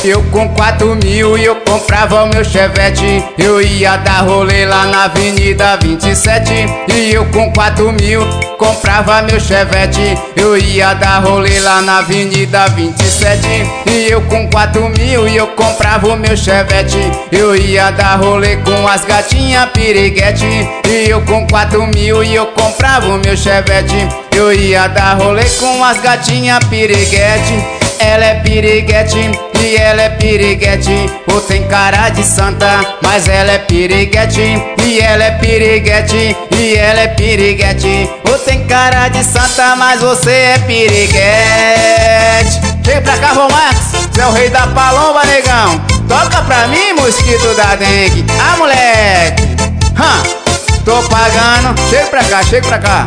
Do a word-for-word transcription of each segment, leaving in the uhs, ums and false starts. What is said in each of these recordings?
Eu com quatro mil e eu comprava o meu Chevette. Eu ia dar rolê lá na Avenida vinte e sete. E eu com quatro mil comprava meu Chevette. Eu ia dar rolê lá na Avenida vinte e sete. E eu com quatro mil e eu comprava o meu Chevette. Eu ia dar rolê com as gatinhas piriguete. E eu com quatro mil e eu comprava o meu Chevette. Eu ia dar rolê com as gatinhas piriguete. Ela é piriguete e ela é piriguete. Ou tem cara de santa, mas ela é piriguete. E ela é piriguete e ela é piriguete. Ou tem cara de santa, mas você é piriguete. Chega pra cá, Romax, você é o rei da palomba, negão. Toca pra mim, mosquito da dengue. Ah, moleque, hum, tô pagando. Chega pra cá, chega pra cá.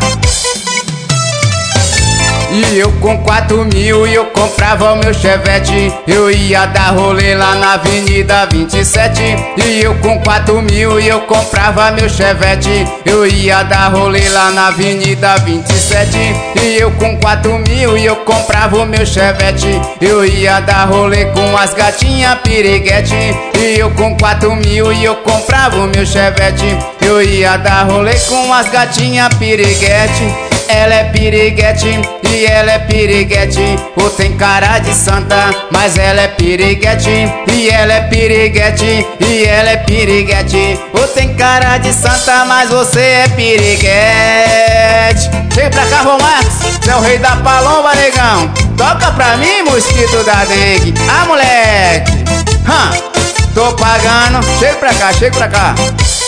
E eu com quatro mil e eu comprava o meu Chevette. Eu ia dar rolê lá na Avenida vinte e sete. E eu com quatro mil e eu comprava meu Chevette. Eu ia dar rolê lá na Avenida vinte e sete. E eu com quatro mil e eu comprava o meu Chevette. Eu ia dar rolê com as gatinhas piriguete. E eu com quatro mil e eu comprava o meu Chevette. Eu ia dar rolê com as gatinhas piriguete. Ela é piriguete e ela é piriguete. Ou tem cara de santa, mas ela é piriguete. E ela é piriguete e ela é piriguete. Ou tem cara de santa, mas você é piriguete. Chega pra cá, Romax, você é o rei da palomba, negão. Toca pra mim, mosquito da dengue. Ah, moleque, hum, tô pagando. Chega pra cá, chega pra cá.